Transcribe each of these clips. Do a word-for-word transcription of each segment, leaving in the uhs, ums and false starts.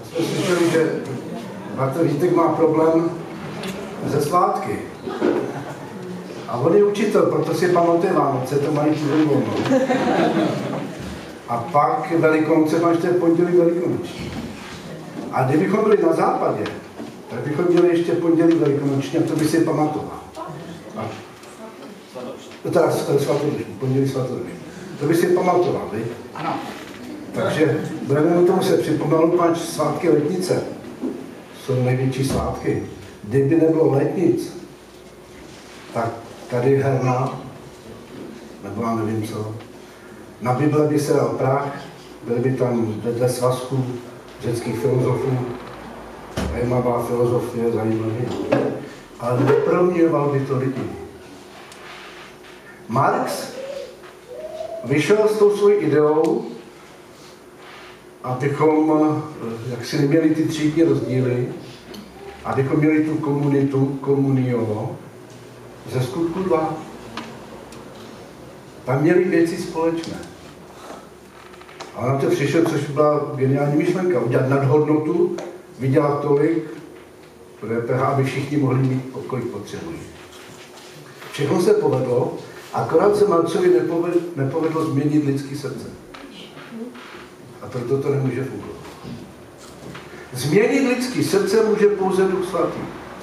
Jsme slyšeli, že bratr Vítek má problém ze svátky. A on je učitel, proto si pamatuje Vánoce, to mají týden volno. A pak Velikonoce máš ten pondělí velikonoční. A kdybychom byli na západě, tak bychom měli ještě pondělí velikonoční a to by si pamatoval. A teda svatodušní, pondělí svatodušní. To by si pamatoval, viď? Ano. Takže budeme tomu se připomenout, pač svátky letnice jsou největší svátky. Kdyby nebylo letnic, tak tady herna, nebo já nevím co, na Bible by se dal prach, byly by tam vedle svazků řeckých filozofů, zajímavá filozofie, zajímavý, ale neproměňoval by to lidi. Marx vyšel s tou svojí ideou, abychom jaksi neměli ty třídní rozdíly, abychom měli tu komunitu, komunio, ze skutku dva. Tam měli věci společné. A na to přišel, což byla geniální myšlenka, udělat nadhodnotu, vydělat tolik, pro D P H, aby všichni mohli mít, kolik potřebují. Všechno se povedlo, akorát se Marxovi nepovedlo, nepovedlo změnit lidský srdce. A proto to nemůže fungovat. Změnit lidský srdce může pouze Duch Svatý.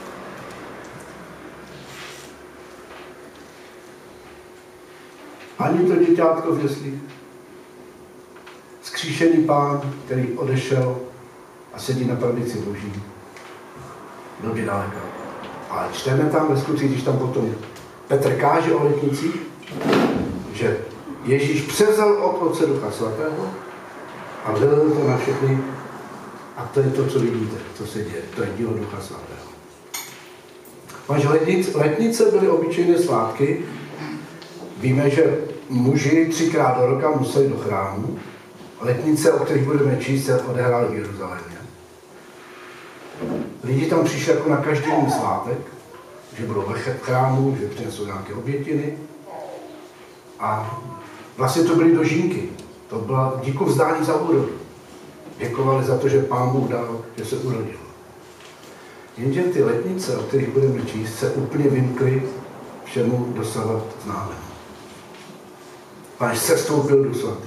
Ani to děťátko v jeslích. Skříšený Pán, který odešel a sedí na pravici Boží. Byl by daleko. Ale čteme tam ve skutcích, když tam potom Petr káže o letnicích, že Ježíš převzal od Otce Ducha Svatého a vylil to na všechny. A to je to, co vidíte, co se děje. To je dílo Ducha Svatého. Máš letnice, letnice byly obyčejné svátky. Víme, že muži třikrát do roka museli do chrámu. Letnice, o kterých budeme číst, se odehrály v Jeruzalémě. Lidi tam přišli jako na každý den svátek, že budou ve chrámu, že přinesou nějaké obětiny. A vlastně to byly dožínky. To byla díku vzdání za úrodu. Děkovali za to, že Pán Bůh dal, že se urodil. Jenže ty letnice, o kterých budeme číst, se úplně vymkly všemu dosavat známému. Páč sestoupil Duch Svatý.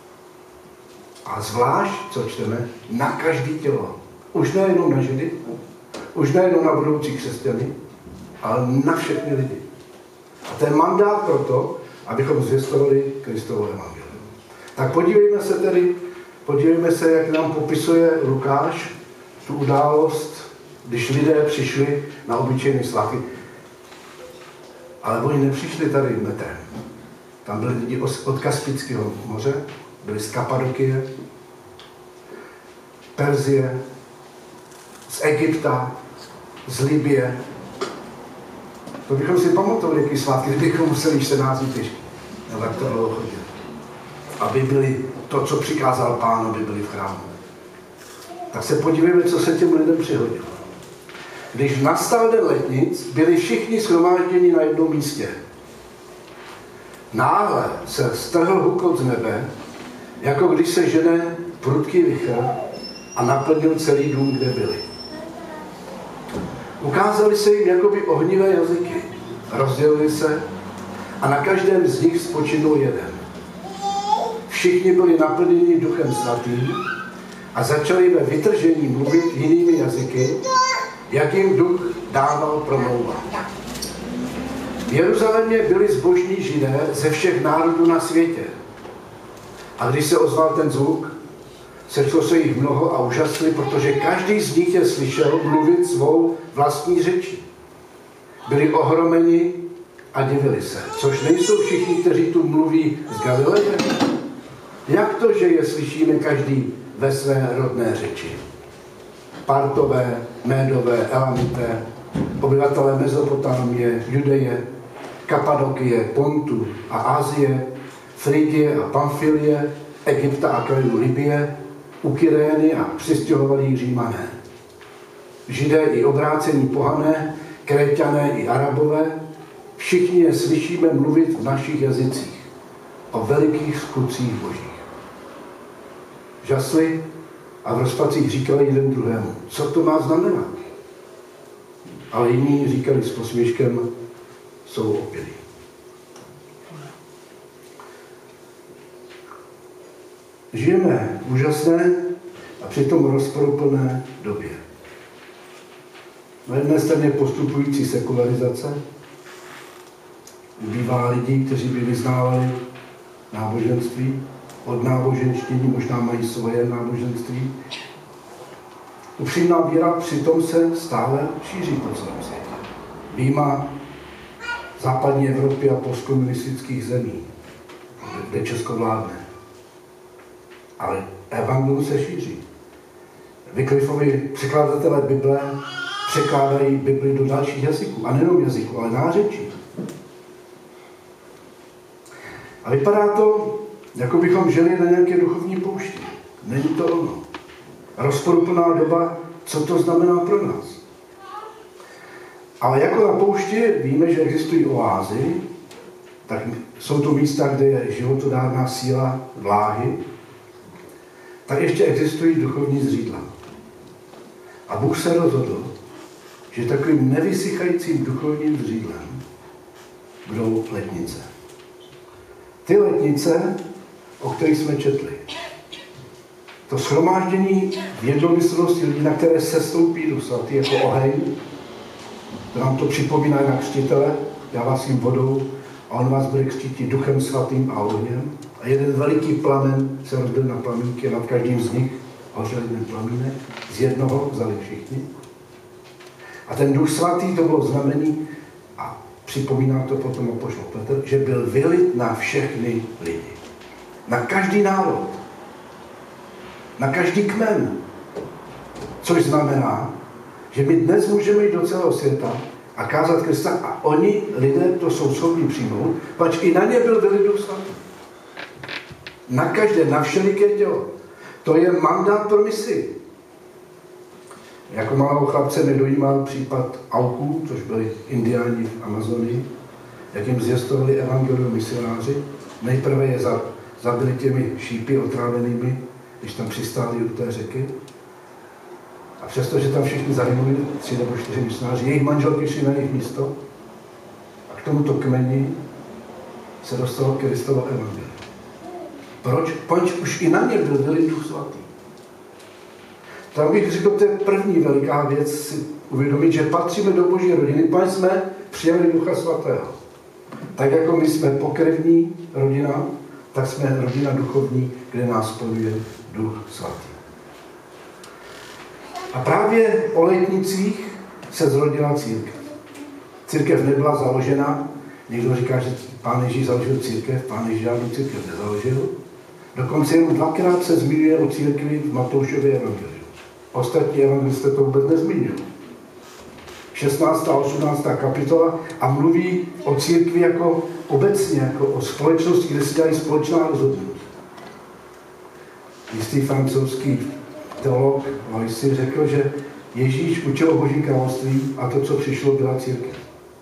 A zvlášť, co čteme, na každý tělo. Už nejenom na Židy, už nejenom na budoucí křesťany, ale na všechny lidi. A to je mandát pro to, abychom zvěstovali Kristovo evangelium. Tak podívejme se tedy, podívejme se, jak nám popisuje Lukáš tu událost, když lidé přišli na obyčejné svátky. Ale oni nepřišli tady metrem. Tam byli lidi od Kaspického moře, byli z Kapadokie, Perzie, z Egypta, z Libye. To bychom si pamatovali, jaký svátky, kdybychom museli čtrnáct dní pěšky. No tak to dlouho chodit. Aby byli to, co přikázal Pán, aby byli v chrámu. Tak se podívejme, co se těm lidem přihodilo. Když nastal den letnic, byli všichni shromážděni na jednom místě. Náhle se strhl hukot z nebe, jako když se žene prudký vichr a naplnil celý dům, kde byli. Ukázali se jim jakoby ohnivé jazyky, rozdělili se a na každém z nich spočinul jeden. Všichni byli naplněni Duchem Svatým a začali ve vytržení mluvit jinými jazyky, jak jim Duch dával promlouvat. V Jeruzalémě byli zbožní Židé ze všech národů na světě. A když se ozval ten zvuk, sešlo se jich mnoho a úžasli, protože každý z nich je slyšel mluvit svou vlastní řečí. Byli ohromeni a divili se, což nejsou všichni, kteří tu mluví z Galileje. Jak to, že je slyšíme každý ve své rodné řeči? Partové, Médové, Elamité, obyvatelé Mezopotámie, Judeje, Kapadokie, Pontu a Asie, Frygie a Pamfilie, Egypta a krajů Libye, u Kyrény a přistěhovalí Římané. Židé i obrácení pohané, Kréťané i Arabové, všichni je slyšíme mluvit v našich jazycích o velikých skutcích Božích. Žasli a v rozpacích říkali jeden druhému, co to má znamenat. Ale jiní říkali s posměškem, jsou opilí. Žijeme v úžasné a přitom rozporuplné době. Na jedné straně postupující sekularizace, ubývá lidí, kteří by vyznávali náboženství, od náboženštění možná mají svoje náboženství. Upřímná víra přitom se stále šíří po celém světě. Výjima západní Evropy a postkomunistických zemí, kde Česko vládne. Ale evangelium se šíří. Wycliffovi překladatelé Bible překládají Bibli do dalších jazyků. A nejenom jazyků, ale nářečí. A vypadá to, jako bychom žili na nějaké duchovní poušti. Není to ono. Rozporuplná doba, co to znamená pro nás. Ale jako na poušti víme, že existují oázy, tak jsou to místa, kde je životodárná síla vláhy, tak ještě existují duchovní zřídla. A Bůh se rozhodl, že takovým nevysychajícím duchovním zřídlem budou letnice. Ty letnice, o kterých jsme četli. To shromáždění v jednomyslnosti lidí, na které se stoupí Duch Svatý jako oheň, to nám to připomíná na křtitele, já vás jim vodou a on vás bude křtítit Duchem Svatým a ohněm. A jeden veliký plamen se rozdělil na plamínky a nad každým z nich hořel jeden plamínek, z jednoho vzali všichni. A ten Duch Svatý, to bylo znamení, a připomíná to potom apoštol Petr, že byl vylit na všechny lidi. Na každý národ. Na každý kmen. Což znamená, že my dnes můžeme jít do celého světa a kázat Krista a oni, lidé, to jsou schopni přijmout, pač i na ně byl vylit Duch Svatý. Na každé, na všeliké tělo. To je mandát pro misi. Jako malého chlapce mě dojímal případ Auků, což byli indiáni v Amazonii, jak jim zjistovali evangelium misionáři. Nejprve je zabili těmi šípy otrávenými, když tam přistáli do té řeky. A přestože tam všichni zahynuli, tři nebo čtyři misionáři, jejich manželky šli na jejich místo a k tomuto kmeni se dostalo Kristovo evangelium. Proč? Proč už i na ně byl vylit Duch Svatý. Tak bych řekl, to je první veliká věc si uvědomit, že patříme do Boží rodiny, pač jsme přijali Ducha Svatého. Tak jako my jsme pokrevní rodina, tak jsme rodina duchovní, kde nás spojuje Duch Svatý. A právě o letnicích se zrodila církev. Církev nebyla založena, někdo říká, že Pán Ježíš založil církev, Pán Ježíš žádnou církev nezaložil. Dokonce jenom dvakrát se zmiňuje o církvi v Matoušově evangeliu. Ostatní evangelisté to vůbec nezmíňují. šestnáctá a osmnáctá kapitola a mluví o církvi jako obecně, jako o společnosti, kde se dělají společná rozhodnutí. Jistý francouzský teolog Loisy řekl, že Ježíš učil o Božím království a to, co přišlo, byla církev.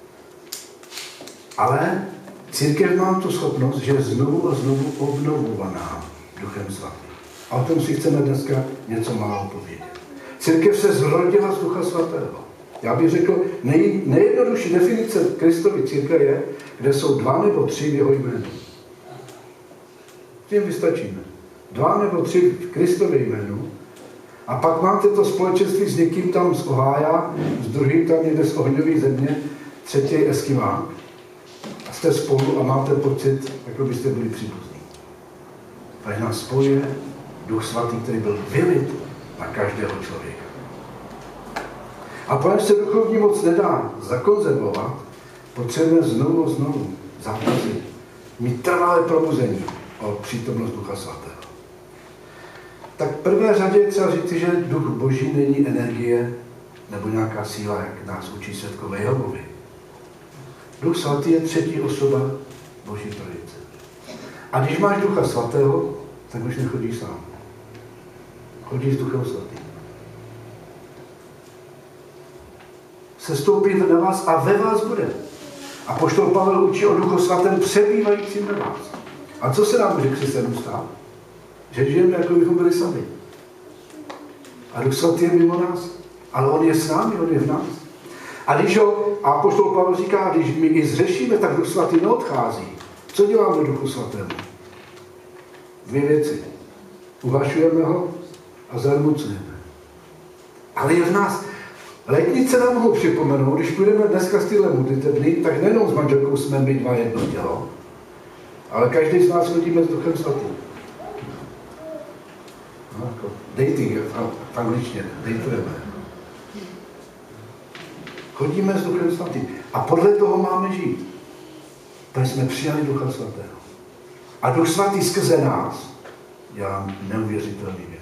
Ale církev má tu schopnost, že je znovu a znovu obnovovaná Duchem Svatým. A o tom si chceme dneska něco málo povědět. Církev se zrodila z Ducha Svatého. Já bych řekl, nej, nejjednodušší definice Kristovy církve je, kde jsou dva nebo tři v jeho jménu. Tím vystačíme. Dva nebo tři v Kristově jménu. A pak máte to společenství s někým tam z Ohája, s druhým tam někde z ohňové země, třetí Eskimák. A jste spolu a máte pocit, jako byste byli příbuzní. Tady nás spojuje Duch Svatý, který byl vylit na každého člověka. A protože se duchovní moc nedá zakonzervovat, potřebujeme znovu a znovu zápasy, mít trvalé probuzení o přítomnost Ducha Svatého. Tak v prvé řadě je třeba říct, že Duch Boží není energie nebo nějaká síla, jak nás učí světkové Jehovovi. Duch Svatý je třetí osoba Boží trojice. A když máš Ducha Svatého, tak už nechodíš sám. Chodíš s Duchem Svatým. Sestoupí na vás a ve vás bude. A apoštol Pavel učí o Duchu Svatém přebývajícím ve vás. A co se nám může křesťanům stát? Že žijeme, jako bychom byli sami. A Duch Svatý je mimo nás. Ale on je s námi, on je v nás. A když ho, a apoštol Pavel říká, když my i zřešíme, tak Duch Svatý neodchází. Co děláme Duchu Svatému? Dvě věci. Uvažujeme ho a zarmucujeme. Ale je v nás. Letnice nám ho připomenout, když půjdeme dneska z tyhle modlitebny, tak nejenom s manželkou jsme my dva jedno tělo, ale každý z nás chodíme s Duchem Svatým. No, jako dating v angličtině, dejtujeme. Chodíme s Duchem Svatým. A podle toho máme žít. Protože jsme přijali Ducha Svatého. A Duch Svatý skrze nás dělá neuvěřitelný věc.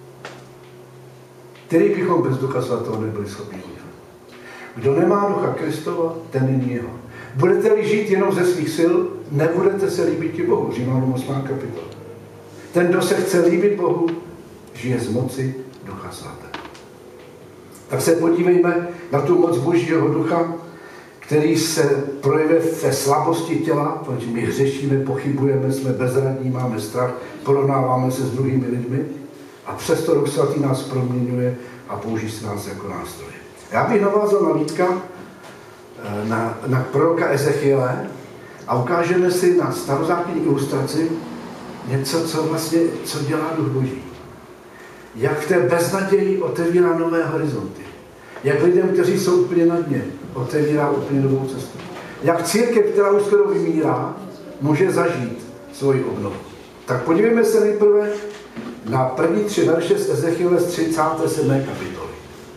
Který bychom bez Ducha Svatého nebyli schopni udělat. Kdo nemá Ducha Kristova, ten není jeho. Budete-li žít jenom ze svých sil, nebudete se líbit i Bohu. Římanům osmá kapitola. Ten, kdo se chce líbit Bohu, žije z moci Ducha Svatého. Tak se podívejme na tu moc Božího Ducha, který se projevuje ve slabosti těla, protože my hřešíme, pochybujeme, jsme bezradní, máme strach, porovnáváme se s druhými lidmi a přesto Duch Svatý nás proměňuje a použije se nás jako nástroje. Já bych navázal na Vítka, na, na proroka Ezechiele a ukážeme si na starozákonní ilustraci něco, co vlastně, co dělá Duch Boží. Jak v té beznaději otevírá nové horizonty. Jak lidem, kteří jsou úplně na dně, otevírá úplně novou cestu. Jak církev, která už skoro vymírá, může zažít svoji obnovu. Tak podívejme se nejprve na první tři verše z Ezechiele z třicáté sedmé kapitoly.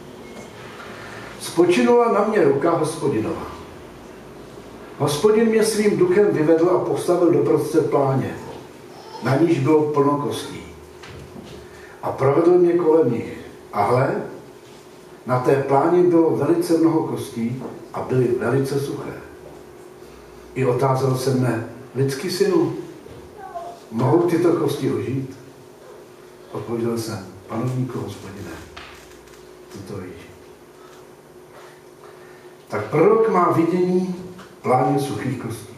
Spočinula na mě ruka Hospodinova. Hospodin mě svým duchem vyvedl a postavil doprostřed pláně, na níž bylo plno kostí. A provedl mě kolem nich. A hle, na té pláni bylo velice mnoho kostí a byly velice suché. I otázal se mne, lidský synu, mohou tyto kosti ožít? Odpověděl jsem, panovníku Hospodine, ty to víš. Tak prorok má vidění pláně suchých kostí.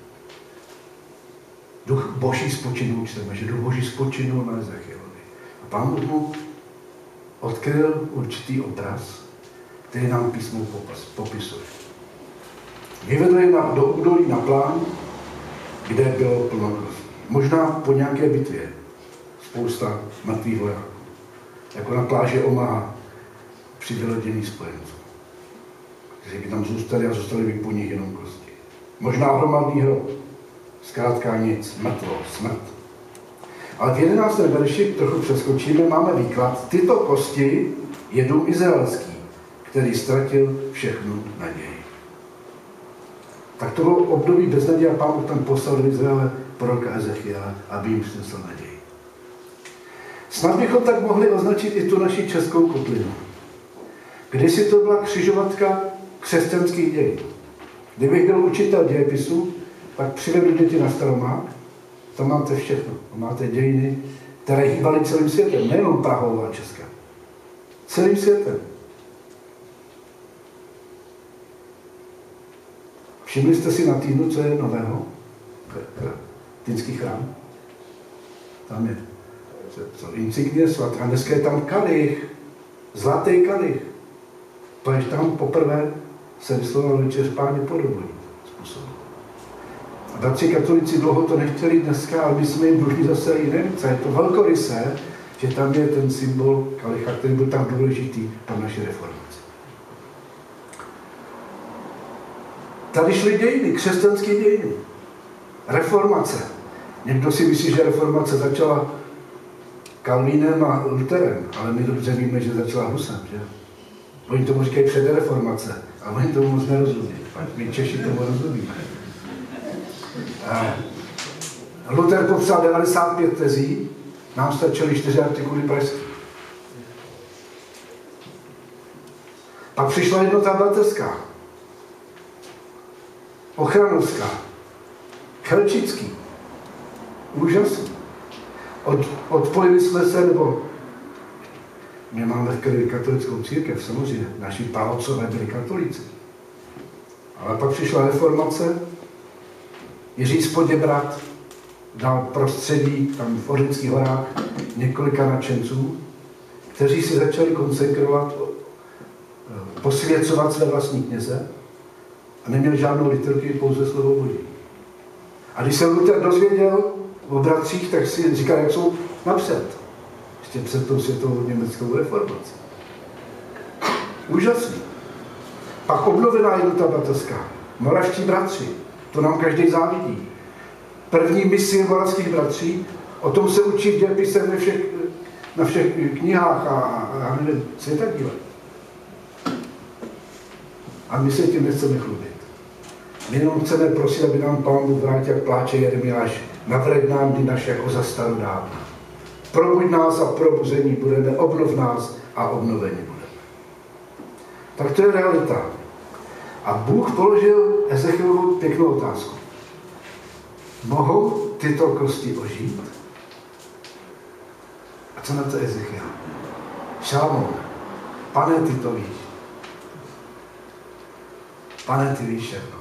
Duch Boží spočinul, čteme, že Duch Boží spočinul na Ezechielovi. A Pán Bůh mu odkryl určitý obraz, který nám písmo popisuje. Vyvedl je do údolí na plán, kde bylo plno kostí. Možná po nějaké bitvě. Spousta mrtvých vojáků. Jako na pláži Omaha při vylodění spojenců. Kteří by tam zůstali a zůstali by po nich jenom kosti. Možná hromadný hrob. Zkrátka nic, mrtvo, smrt. Ale v jedenáctém verši, trochu přeskočíme, máme výklad. Tyto kosti je dům izraelský, který ztratil všechnu naději. Tak to bylo období beznaděje a Pán Bůh tam poslal do Izraele proroka Ezechiela, aby jim přinesl naději. Snad bychom tak mohli označit i tu naši českou kotlinu. Kdysi to byla křižovatka křesťanských dějin. Kdybych byl učitel dějepisu, pak přivedu děti na Staromák, tam máte všechno. Máte dějiny, které hýbaly celým světem, nejenom Prahou a Českem. Celým světem. Všimli jste si na týdnu, co je nového? Týnský chrám. Tam je co, insignie svatá. A dneska je tam kalich, zlatý kalich. Protože tam poprvé se vyslovoval večeř Páně podobný způsobem. A bratři katolíci dlouho to nechtěli dneska, ale my jsme jim dlužní zase jiné více. Je to velkorysé, že tam je ten symbol kalicha, který byl tak důležitý pro naši reformaci. Tady šly dějiny, křesťanské dějiny. Reformace. Někdo si myslí, že reformace začala Kalvínem a Lutherem, ale my dobře víme, že začala Husem, že? Oni tomu říkají předreformace, a oni tomu moc nerozumí. My Češi tomu rozumíme. Luther popsal devadesát pět tezí, nám stačily čtyři artikuly pražský. Pak přišla jednota bratrská, ochranovská, chelčický, úžasný. Od, odpojili jsme se, nebo my máme v krvi katolickou církev, samozřejmě, naši praotcové byli katolíci. Ale pak přišla reformace, Jiří Spoděbrat dal prostředí tam v Orlických horách několika nadšenců, kteří si začali konsekrovat, posvěcovat své vlastní kněze a neměli žádnou liturgii, pouze slovo Boží. A když se Luther dozvěděl o bratřích, tak si říkal, jak jsou napřed. Ještě před tou světovou německou reformací. Úžasný. Pak obnovená jednota bratrská. Moravští bratři. To nám každý závidí. První misi moravských bratří, o tom se učí v dějepisech na všech, na všech knihách a, a, a nevím, světadíle. A my se tím nechceme chlubit. My jenom chceme prosit, aby nám Pán Bůh vrátil, jak pláče Jeremiáš, navrať nám dny naše jako za starodávna. Probuď nás a probuzení budeme, obnov nás a obnovení budeme. Tak to je realita. A Bůh položil Ezechielovi pěknou otázku. Mohou tyto kosti ožít? A co na to Ezechiel? Šalamón, Pane, ty to víš. Pane, ty víš všechno.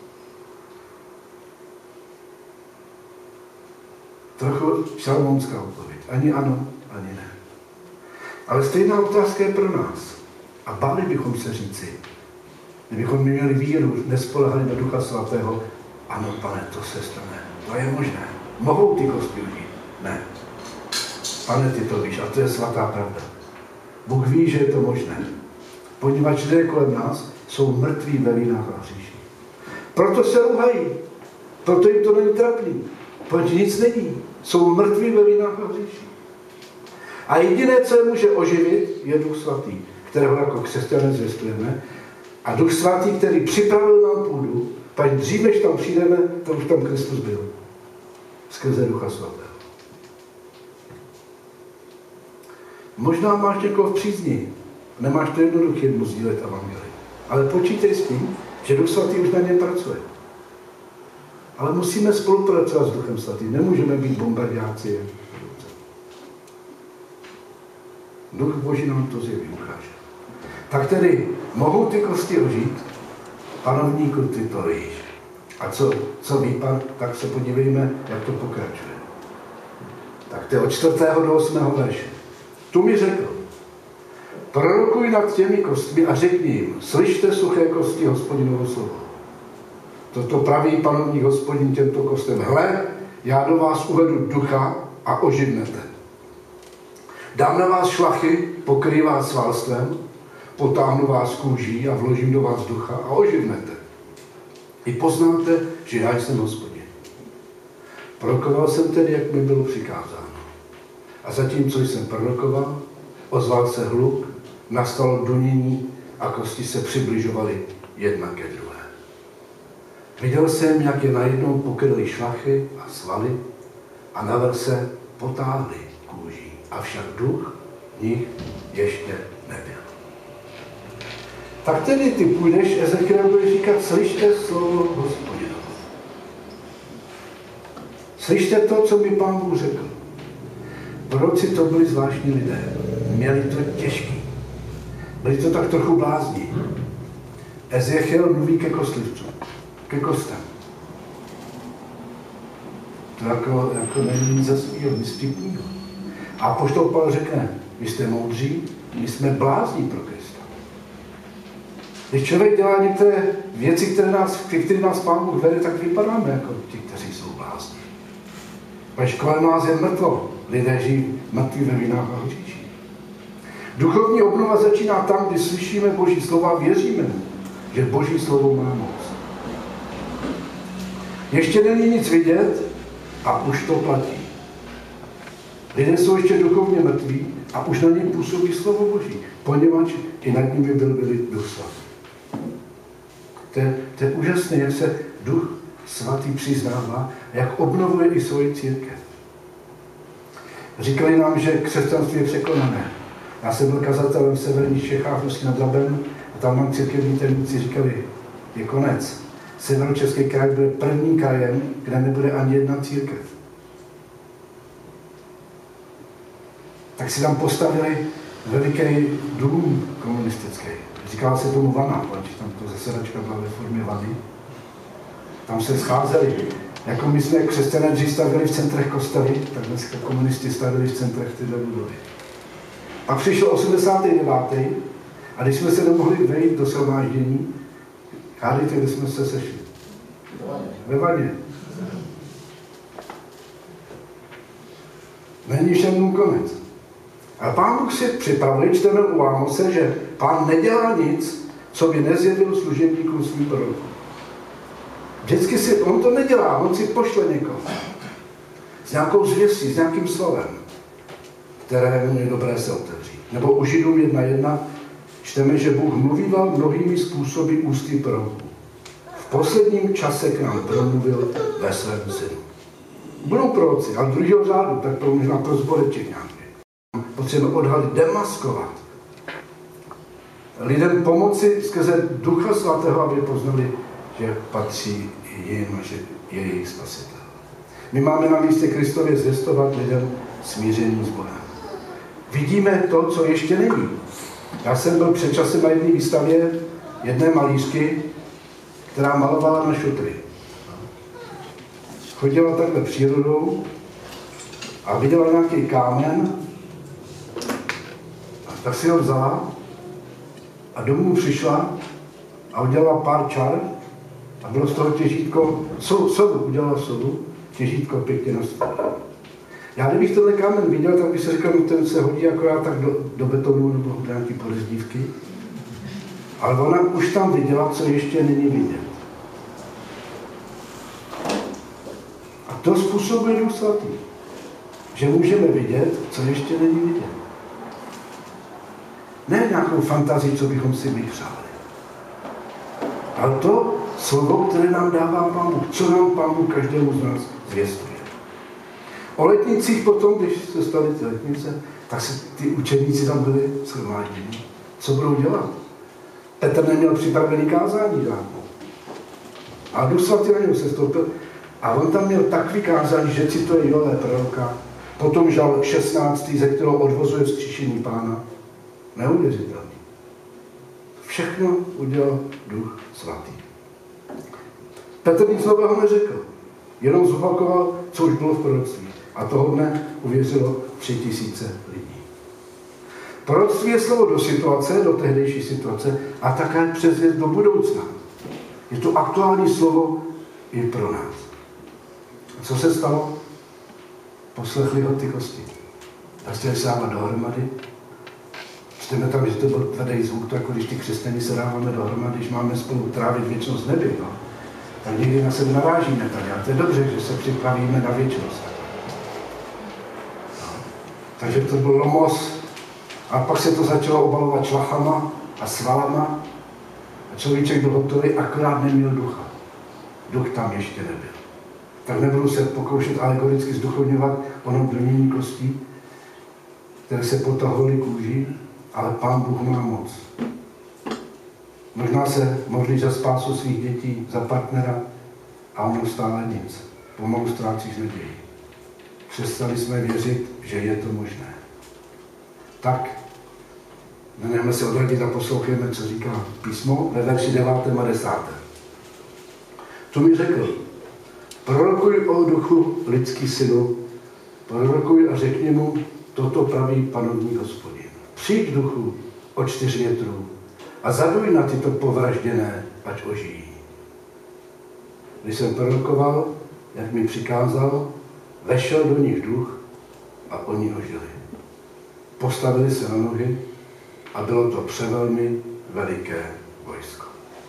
Trochu šalamónská odpověď. Ani ano, ani ne. Ale stejná otázka je pro nás. A báli bychom se říci, kdybychom měli víru, nespolehali na Ducha Svatého, ano, Pane, to se stane. To je možné. Mohou ty kosti užít? Ne. Pane, ty to víš. A to je svatá pravda. Bůh ví, že je to možné. Poněvadž lidé kolem nás jsou mrtví ve vínách a hříších. Proto se ruhají. Proto jim to není trapný. Protože nic není. Jsou mrtví ve vínách a hříších. A jediné, co je může oživit, je Duch Svatý, kterého jako křesťané zvěstujeme. A Duch Svatý, který připravil nám půdu, pak dřív, než tam přijdeme, to už tam Kristus byl. Skrze Ducha Svatého. Možná máš někoho v přízni. Nemáš to jednoduché mu sdílet evangelium. Ale počítej s tím, že Duch Svatý už na něm pracuje. Ale musíme spolupracovat s Duchem Svatým. Nemůžeme být bombardáci. Duch Boží nám to zjeví, ukáže. Tak tedy, mohou ty kosti ožít? Panovníku, ty to víš. A co, co ví pan, tak se podívejme, jak to pokračuje. Tak to je od čtvrtého do osmého verše. Tu mi řekl, prorokuj nad těmi kostmi a řekni jim, slyšte suché kosti Hospodinovo slovo. Toto praví panovník Hospodin těmto kostem. Hle, já do vás uvedu ducha a oživnete. Dám na vás šlachy, pokryj vás svalstvem, potáhnu vás kůží a vložím do vás ducha a oživnete. I poznáte, že já jsem Hospodin. Prorokoval jsem tedy, jak mi bylo přikázáno. A zatímco jsem prorokoval, ozval se hluk, nastalo dunění a kosti se přibližovaly jedna ke druhé. Viděl jsem, jak je najednou pokryly šlachy a svaly a navrch se potáhly kůží. Avšak duch v nich ještě nebyl. Tak tedy ty půjdeš, Ezechiel bude říkat, slyšte slovo Hospodinovo. Slyšte to, co mi Pán Bůh řekl. Proroci to byli zvláštní lidé. Měli to těžký. Byli to tak trochu blázni. Ezechiel mluví ke kostlivcům. Ke kostem. To jako, jako není nic zasmího, nic vtipného. A apoštol Pavel řekne, vy jste moudří, my jsme blázní pro Krista. Když člověk dělá některé věci, které nás, které nás Pán Bůh vede, tak vypadáme jako ti, kteří jsou blázní. Protože kolem nás je mrtvo. Lidé žijí mrtví ve vinách a hříší. Duchovní obnova začíná tam, kdy slyšíme Boží slova a věříme mu, že Boží slovo má moc. Ještě není nic vidět a už to platí. Lidé jsou ještě duchovně mrtví a už na ně působí slovo Boží, poněvadž i nad nimi byl vylit Duch Svatý. To je, to je úžasné, jak se Duch Svatý přiznává a jak obnovuje i svoji církev. Říkali nám, že křesťanství je překonané. Já jsem byl kazatelem v severních Čechách, v nad Labem, a tam mám církevní tajemníci říkali, je konec. Severočeský kraj bude prvním krajem, kde nebude ani jedna církev. Tak si tam postavili veliký dům komunistický. Říkala se tomu vana, protože tam to zasedačka byla ve formě vany. Tam se scházeli. Jako my jsme křesťané dřív stavili v centrech kostely, tak dneska komunisti stavili v centrech tyhle budovy. A přišlo osmdesátý devátý a když jsme se nemohli vejít do shromáždění, hádejte, kde jsme se sešli? Ve vaně. Není všem konec. A Pán Bůh si připravil, čteme u Ámose, že Pán nedělá nic, co by nezjevil služebníkům svým prorokům. Vždycky si, on to nedělá, on si pošle někoho. S nějakou zvěstí, s nějakým slovem, které mu je dobré se otevřít. Nebo u Židům jedna jedna čteme, že Bůh mluvíval mnohými způsoby ústy proroků. V posledním čase k nám promluvil ve svém synu. Budou proroci, ale druhého řádu, tak to možná pro zboreček nějaké. Potřebujeme odhalit, demaskovat. Lidem pomoci skrze Ducha Svatého, aby poznali, že patří jim a že je jejich spasitel. My máme na místě Kristově zvěstovat lidem smíření s Bohem. Vidíme to, co ještě není. Já jsem byl před časem na jedné výstavě jedné malířky, která malovala na šutry. Chodila takhle přírodou a viděla nějaký kámen, a tak si ho vzala a domů přišla a udělala pár čar a bylo z toho těžítko, sodu, udělala sodu, těžítko pěkně na stole. Já kdybych tenhle kámen viděl, tak bych si říkal, no ten se hodí akorát tak do, do betonu nebo do nějaký podezdívky. Ale ona už tam viděla, co ještě není vidět. A to způsobuje Duch Svatý, že můžeme vidět, co ještě není vidět. Ne nějakou fantazii, co bychom si my přáli. Ale to slovo, které nám dává Pán Bůh, co nám Pán Bůh každému z nás zvěstuje. O letnicích potom, když se staly ty letnice, tak se ty učeníci tam byli shromážděni. Co budou dělat? Petr neměl připravený kázání žádnou. A Duch Svatý na něj se stoupil a on tam měl takový kázání, že cituje Joele proroka, potom žal šestnáctý, ze kterého odvozuje vzkříšení Pána. Neuvěřitelný. Všechno udělal Duch Svatý. Petr nic nového neřekl, jenom zopakoval, co už bylo v proroctví. A toho dne uvěřilo tři tisíce lidí. Proroctví je slovo do situace, do tehdejší situace a také předzvěst do budoucna. Je to aktuální slovo i pro nás. A co se stalo? Poslechli ho ty kosti. Začali se dávat dohromady. Čteme tam, že to byl tvrdý zvuk, to jako když ty křesťané se dáváme dohromady, když máme spolu trávit věčnost neby, no? Tak někdy na sebe narážíme tady. A to je dobře, že se připravíme na věčnost. No. Takže to byl lomos. A pak se to začalo obalovat šlachama a svalama. A človíček byl hotový, akorát neměl ducha. Duch tam ještě nebyl. Tak nebudu se pokoušet alegoricky zduchovňovat ono brnění kostí, které se potahovaly kůží, ale Pán Bůh má moc. Možná se modlí za spásu svých dětí, za partnera a ono stále nic. Pomalu ztrácíš naději. Přestali jsme věřit, že je to možné. Tak, nenechme se odradit a poslouchejme, co říká písmo ve verši devátém a desátém. Tu mi řekl, prorokuj o duchu lidský synu, prorokuj a řekni mu, toto praví panovní Hospodin. Přijď duchu o čtyř větrů a zaduj na tyto povražděné, ať ožijí. Když jsem prorokoval, jak mi přikázal, vešel do nich duch a oni ožili. Postavili se na nohy a bylo to převelmi veliké vojsko.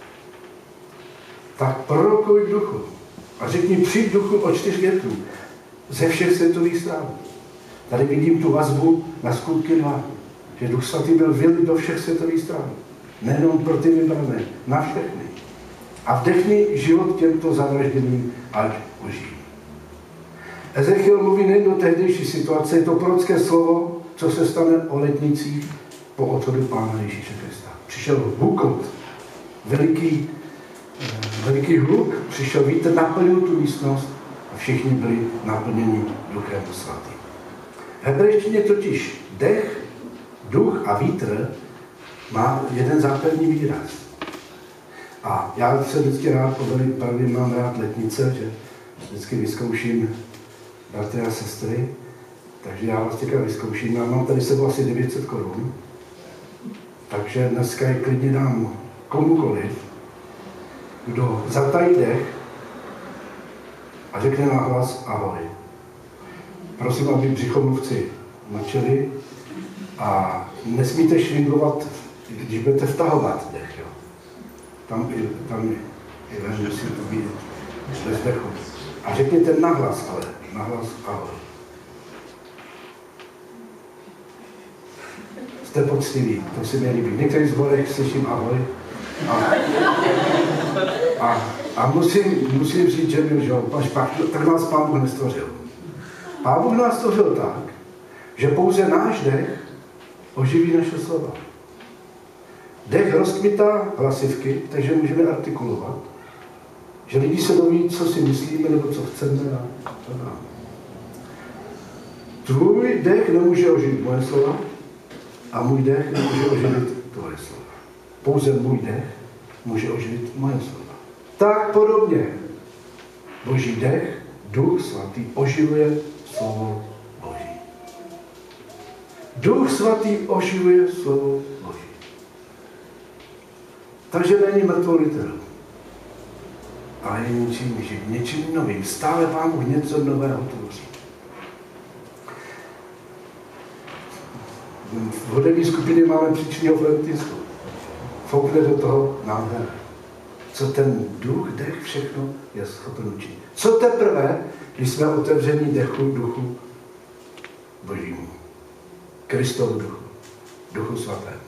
Tak prorokuj v duchu a řekni, přijď duchu o čtyř větrů ze všech světových stran. Tady vidím tu vazbu na skutky dva, že Duch Svatý byl vylit do všech světových stran. Nejenom pro ty vybrané, na všechny. A vdechni život těmto zavražděným, ať ožijí. Ezechiel mluví nejen do tehdejší situace, je to prorocké slovo, co se stane o letnicích po odchodu Pána Ježíše Krista. Přišel hukot, veliký, veliký hluk, přišel vítr, naplnil tu místnost a všichni byli naplněni Duchem Svatým. V hebrejštině totiž dech, duch a vítr má jeden základní výraz. A já se vždycky rád povedli, právě mám rád letnice, že vždycky vyzkouším bratry a sestry. Takže já vás teďka vyzkouším. Já mám tady sebou asi devět set korun. Takže dneska je klidně dám komukoliv, kdo zatají dech a řekne nahlas ahoj. Prosím, aby břichomluvci mlčeli a nesmíte švinglovat, když budete vtahovat dech. Jo. Tam i, tam i ven musí to být bez dechu. A řekněte nahlas, ale nahlas ahoj. Jste poctiví, to si mě líbí. V některých zborech slyším ahoj. A, a, a musím, musím říct, že mi, že tak nás Pán Bůh nestvořil. Pán Bůh nás stvořil tak, že pouze náš dech oživí naše slova. Dech rozkmitá hlasivky, takže můžeme artikulovat, že lidi se doví, co si myslíme, nebo co chceme a to dáme. Tvůj dech nemůže oživit moje slova a můj dech nemůže oživit tvoje slova. Pouze můj dech může oživit moje slova. Tak podobně Boží dech, Duch Svatý, oživuje slovo Boží. Duch Svatý oživuje slovo Boží. Takže není mrtvou literou, ale je něčím živým, něčím novým. Stále Pán Bůh něco nového tvoří. V hudební skupině máme příčného flentistu. Foukne do toho nádhera. Co ten duch, dech, všechno je schopen učit. Co teprve, když jsme otevření dechu, duchu Božímu. Kristovu duchu. Duchu Svatému.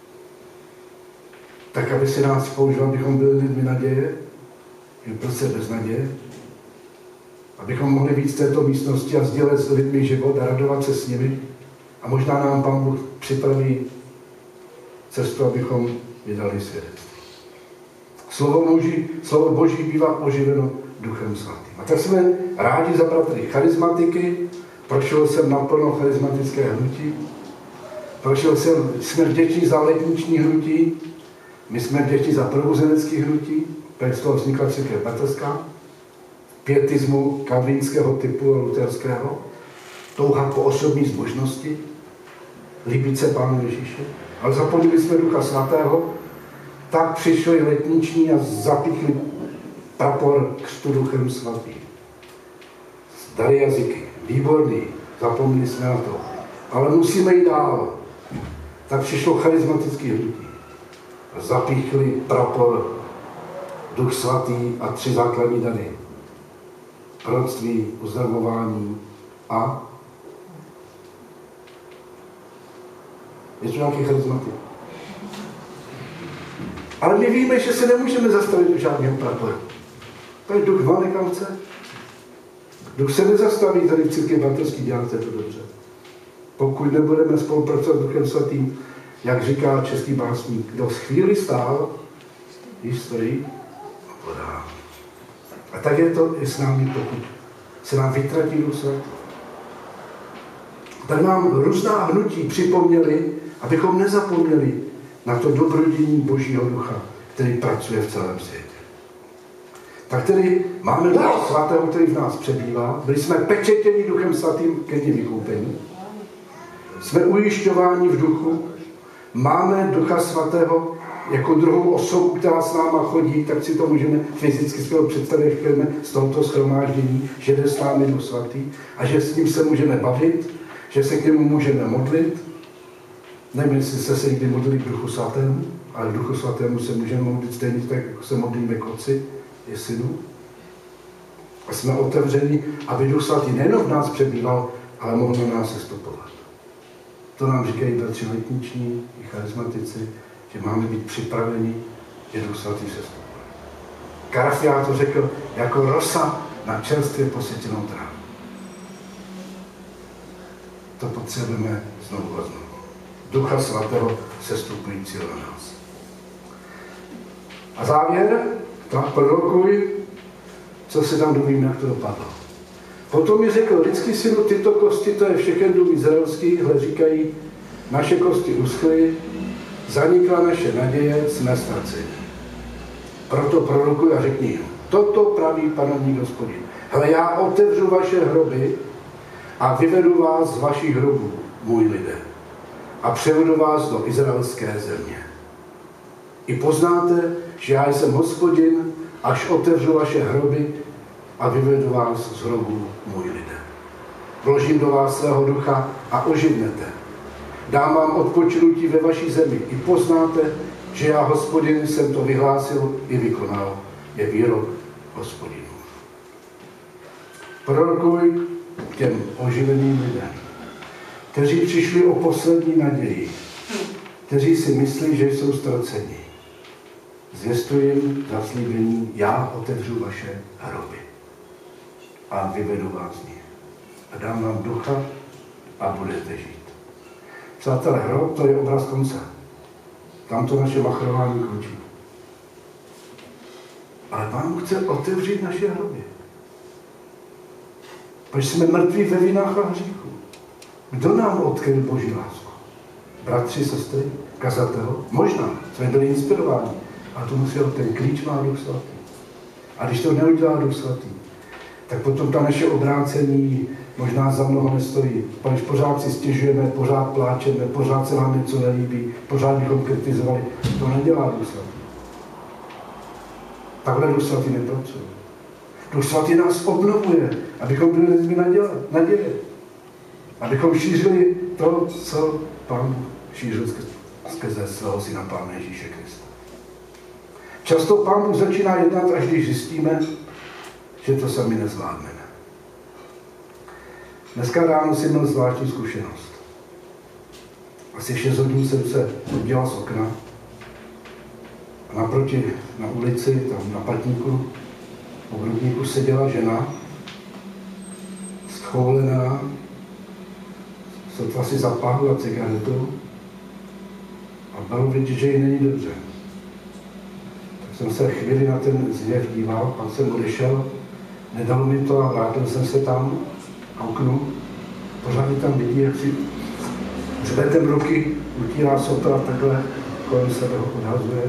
Tak, aby si nás použil, abychom byli lidmi naděje, že prostě bez naděje, abychom mohli víc z této místnosti a sdílet s lidmi život a radovat se s nimi. A možná nám Pán Bůh připraví cestu, abychom vydali svědectví. Slovo Boží, slovo Boží bývá oživeno Duchem Svatým. A tak jsme rádi za bratry charizmatiky. Prošel jsem naplno charizmatické hnutí. Prošel jsem, jsme vděční za letniční hnutí. My jsme vděční za probuzenecké hnutí. Tak z toho vznikla církev bratrská. Pietismu kalvínského typu a luterského. Touha po osobní zbožnosti. Líbit se Pánu Ježíše. Ale zapomněli jsme Ducha Svatého, tak přišli letniční a zapíchli prapor křtu Duchem Svatým. Dali jazyky, výborný, zapomněli jsme na to. Ale musíme jít dál. Tak přišlo charizmatické hnutí. Zapíchli prapor Duch Svatý a tři základní dary. Proroctví, uzdravování a je to nějaký charizmatik. Ale my víme, že se nemůžeme zastavit do žádného praporu. To je duch vám nekam chce. Duch se nezastaví tady v církvi bratrský, děláte to dobře. Pokud nebudeme spolupracovat s Duchem Svatým, jak říká český básník, kdo z chvíli stál, již stojí a podá. A tak je to i s námi, pokud se nám vytratí Duch Svatý. Tak nám různá hnutí připomněli, abychom nezapomněli na to dobrodění Božího Ducha, který pracuje v celém světě. Tak tedy máme Ducha Svatého, který v nás přebývá. Byli jsme pečetěni Duchem Svatým ke dni vykoupení. Jsme ujišťováni v duchu. Máme Ducha Svatého jako druhou osobu, která s náma chodí, tak si to můžeme fyzicky svého představit, z tohoto shromáždění, že jde s námi Duch Svatý a že s ním se můžeme bavit, že se k němu můžeme modlit. Nevím, jestli jste se někdy modlili k Duchu Svatému, ale k Duchu Svatému se můžeme modlit stejně tak, jako se modlíme k Otci i Synu. A jsme otevřeni, aby Duch Svatý nejen v nás přebýval, ale mohl na nás sestupovat. To nám říkají bratři letniční i charizmatici, že máme být připraveni, že Duch Svatý sestupuje. Karafián to řekl jako rosa na čerstvě posytěnou trávu. To potřebujeme znovu a znovu. Ducha Svatého sestupujícího na nás. A závěr, tak prorokuj, co se tam dovím, jak to dopadlo. Potom mi řekl, lidský synu, tyto kosti, to je všechen dům izraelský, hle říkají, naše kosti uschly, zanikla naše naděje, jsme ztraceni. Proto prorokuj a řekni jim, toto praví Panovník Hospodin. Hele, já otevřu vaše hroby A vyvedu vás z vašich hrobů, můj lidé, a převedu vás do izraelské země. I poznáte, že já jsem Hospodin, až otevřu vaše hroby a vyvedu vás z hrobů, můj lidé. Vložím do vás svého ducha a oživnete. Dám vám odpočinutí ve vaší zemi. I poznáte, že já, Hospodin, jsem to vyhlásil i vykonal. Je výrok Hospodinův. Prorokuj těm oživeným lidem, kteří přišli o poslední naději, kteří si myslí, že jsou ztraceni. Zvěstuji jim zaslíbení, já otevřu vaše hroby a vyvedu vás z nich. A dám vám ducha a budete žít. Přátelé, hrob to je obraz konce. Tam to naše machrování končí. Ale Pán chce otevřít naše hroby. Protože jsme mrtví ve vinách a hříchu. Kdo nám odkryl Boží lásku? Bratři, sestry, kazatel? Možná, jsme byli inspirováni. A to musel ten klíč má Duch Svatý. A když to neudělá Duch Svatý, tak potom ta naše obrácení možná za mnoho nestojí. Když pořád si stěžujeme, pořád pláčeme, pořád se nám něco nelíbí, pořád bychom kritizovali, to nedělá Duch Svatý. Takhle Duch Svatý nepracuje. Duch Svatý nás obnovuje, abychom byli lidmi naděje. Abychom šířili to, co Pán šířil skrze svého syna Pána Ježíše Krista. Často Pán Bůh začíná jednat, až když zjistíme, že to sami nezvládneme. Dneska ráno jsem měl zvláštní zkušenost. Asi šest hodin jsem se podíval z okna a naproti na ulici, tam na patníku, v ogrudníku seděla žena, schoulená, sotva si zapálila cigaretu a bylo vidět, že jí není dobře. Tak jsem se chvíli na ten zjev díval, pak jsem odešel, nedalo mi to a vrátil jsem se tam a oknu. Pořád mi tam vidí, jak si hřbetem ruky utírá sotva takhle kolem sebe ho odhazuje.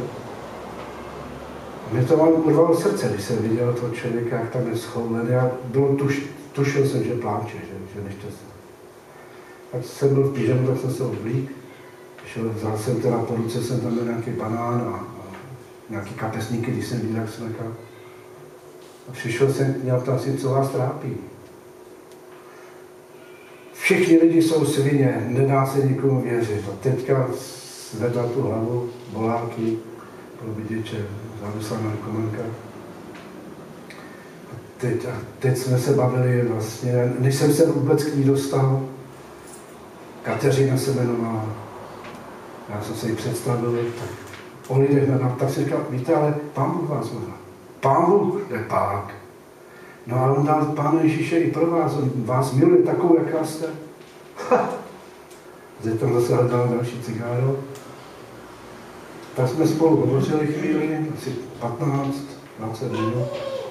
A mě to mám urvalo srdce, když jsem viděl toho člověka, jak tam je schoulený a bylo tuš, tušil jsem, že pláče, že, že nešťastný. Tak jsem byl v pyžamu, tak jsem se oblík. Šel, vzal jsem teda po ruce, jsem tam měl nějaký banán a, a nějaký kapesníky, když jsem viděl, jak smekal. A přišel jsem k ní a ptal si, co vás trápí. Všichni lidi jsou svině, nedá se nikomu věřit. A teďka zvedla tu hlavu, boláky, bylo vidět, že závislá narkomanka. A teď, a teď jsme se bavili vlastně, než jsem se vůbec k ní dostal, Kateřina se jmenovala, já jsem se jí představil, tak o lidech na tak si říkal, víte, ale Pán Bůh vás má. Pán Bůh je pák. No ale on dal Pána Ježíše i pro vás, on vás miluje takovou, jaká jste. Ha! Zde tam zase hledal další cigáro. Tak jsme spolu hovořili chvíli, asi patnáct dvacet minut.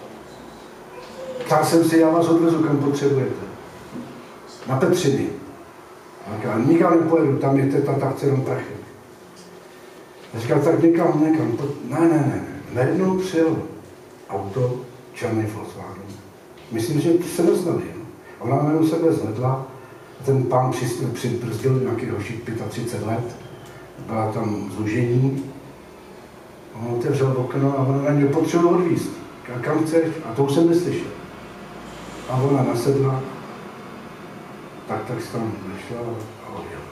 Ptal jsem si, já vás odvezu, kam potřebujete. Na Petřiny. A nikam nepojedu, tam je teta, tak chce jenom prachy. A říkal, tak někam, někam. Ne, ne, ne. Najednou přijel auto, černý Volkswagen. Myslím, že se neznali. No. Ona jméno sebe zvedla, ten pán přibrzdil nějaký hošík třicet pět let, byla tam zlužení. On otevřel okno a ona na něj potřeboval odvízt. A kam chceš? A to už jsem neslyšel. A ona nasedla, tak tak se tam nešla a odjela.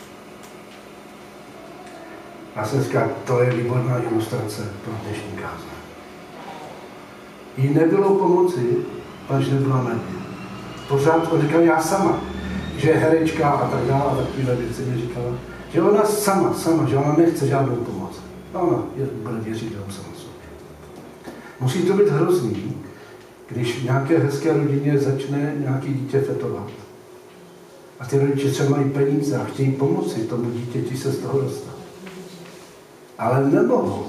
Já jsem říkal, to je výborná ilustrace pro dnešní kázání. Jí nebylo pomoci, až nebyla naděje. Pořád on říkal, já sama, že je herečka a tak dále a takové věci mi říkala, že ona sama, sama, že ona nechce žádnou pomoc. A ona je, bude věřit jenom sama sobě. Musí to být hrozný, když v nějaké hezké rodině začne nějaký dítě fetovat. A ty rodiče třeba mají peníze a chtějí pomoci tomu dítěti se z toho dostat. Ale nemohou.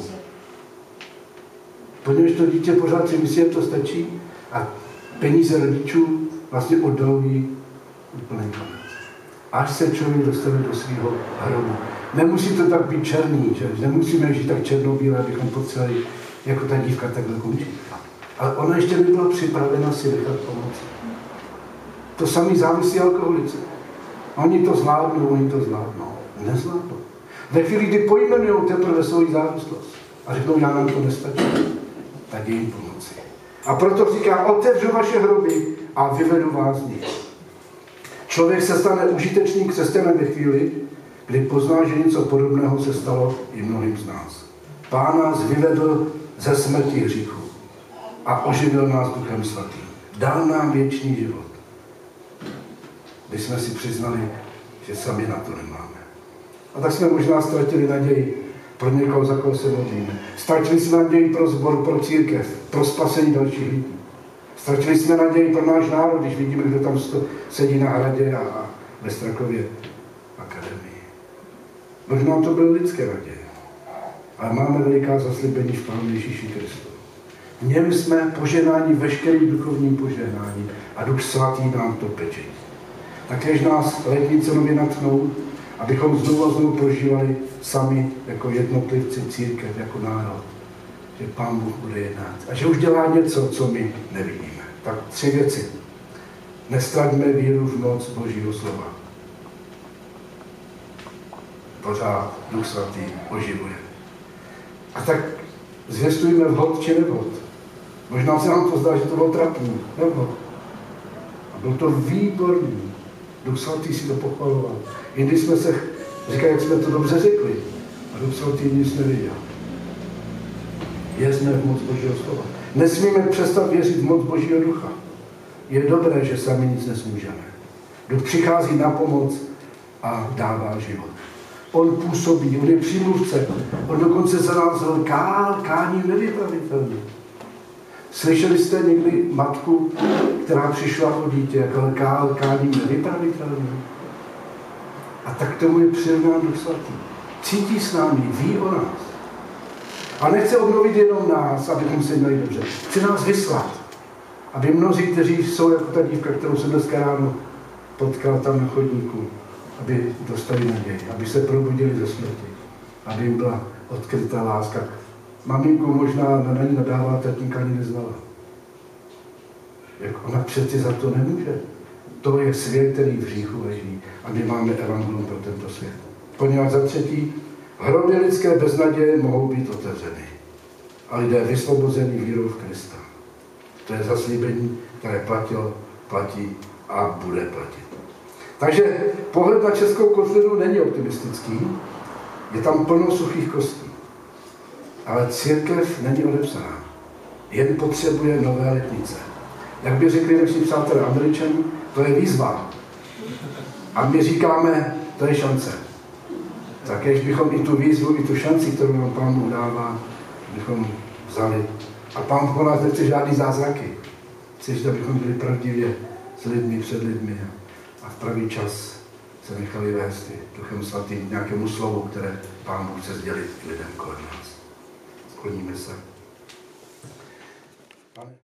Protože to dítě pořád si myslí, že to stačí a peníze rodičů vlastně oddalují úplný konec. Až se člověk dostane do svého hrobu. Nemusí to tak být černý, že? Nemusíme žít tak černobíle, abychom potřebovali jako ta dívka takhle končit. Ale ona ještě nebyla připravena si nechat pomoci. To samý závisí alkoholici. Oni to zvládnou, oni to zvládnou. Nezvládnou. Ve chvíli, kdy pojmenují teprve svoji závislost a řeknou, já nám to nestačí, tak je jim pomoci. A proto říká, otevřu vaše hroby a vyvedu vás z nich. Člověk se stane užitečným křesťanem ve chvíli, kdy pozná, že něco podobného se stalo i mnohým z nás. Pán nás vyvedl ze smrti hříchu a oživil nás Duchem Svatým. Dal nám věčný život. Když jsme si přiznali, že sami na to nemáme. A tak jsme možná ztratili naději pro někoho, za koho se modlíme. Ztratili jsme naději pro sbor, pro církev, pro spasení dalších lidí. Ztratili jsme naději pro náš národ, když vidíme, kdo tam sedí na hradě a, a ve Strakově akademii. Možná to byly lidské naděje, ale máme veliká zaslíbení v Pánu Ježíši Kristu. V něm jsme požehnáni veškerým duchovním požehnáním a Duch Svatý nám to pečetí. Takéž nás letnice nově natchnou, abychom znovu a znovu prožívali sami jako jednotlivci, církev, jako národ. Že Pán Bůh bude jednat. A že už dělá něco, co my nevidíme. Tak tři věci. Nestraťme víru v moc Božího slova. Pořád Duch Svatý oživuje. A tak zvěstujme vhod či nevhod. Možná se nám to zdá, že to bylo trapný. Nevhod. A byl to výborný. Duch Svatý si to pochvaloval. I když jsme se říkali, jak jsme to dobře řekli, a Duch Svatý nic neviděl. Věřme v moc Božího slova. Nesmíme přestat věřit v moc Božího ducha. Je dobré, že sami nic nesmůžeme. Duch přichází na pomoc a dává život. On působí, on je přímluvce. On dokonce za nás kál, kání nevypravitelný. Slyšeli jste někdy matku, která přišla o dítě, jako kál, kání nevypravitelný? A tak tomu je přirovnán Duch Svatý. Cítí s námi, ví o nás. A nechce obnovit jenom nás, abychom se měli dobře. Chce nás vyslat. Aby mnozí, kteří jsou jako ta dívka, kterou jsem dneska ráno potkal tam na chodníku, aby dostali naději, aby se probudili ze smrti, aby jim byla odkrytá láska. Maminku možná na ní nadává, tatínka ani neznala. Jak ona přeci za to nemůže. To je svět, který v hříchu leží. A my máme evangelium pro tento svět. Poněvadž za třetí, hroby lidské beznaděje mohou být otevřeny. A lidé vysvobození vírou v Krista. To je zaslíbení, které platilo, platí a bude platit. Takže pohled na českou kotlinu není optimistický. Je tam plno suchých kostí. Ale církev není odepsaná. Jen potřebuje nové letnice. Jak by řekli naši přátelé Američani, to je výzva. A my říkáme, to je šance. Tak když bychom i tu výzvu, i tu šanci, kterou nám Pán Bůh dává, bychom vzali. A Pán po nás nechce žádný zázraky. Chce, abychom byli pravdivě s lidmi, před lidmi a v pravý čas se nechali vést Duchem Svatým nějakému slovu, které Pán Bůh chce sdělit lidem kolem nás. Skloníme se.